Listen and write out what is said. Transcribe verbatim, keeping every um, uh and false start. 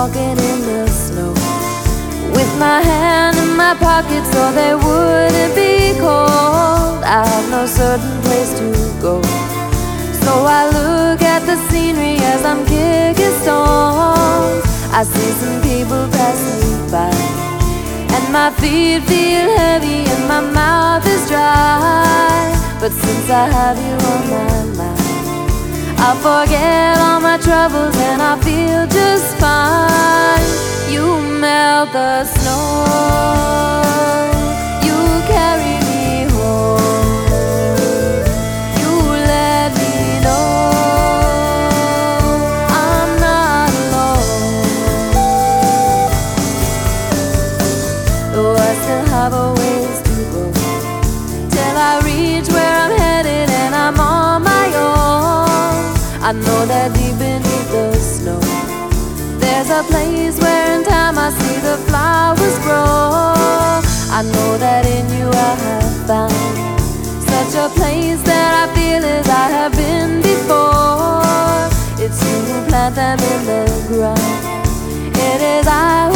walking in the snow, with my hand in my pocket so they wouldn't be cold. I have no certain place to go, so I look at the scenery as I'm kicking stones. I see some people passing by, and my feet feel heavy and my mouth is dry. But since I have you on my mind, I'll forget all my troubles and I feel just fine. You melt the snow, you carry me home, you let me know I'm not alone. Though I still have a ways to go till I reach where I'm headed and I'm on my own. I know that deep beneath the snow there's a place where in time I see the flowers grow. I know that in you I have found such a place that I feel as I have been before. It's you who plant them in the ground, it is I who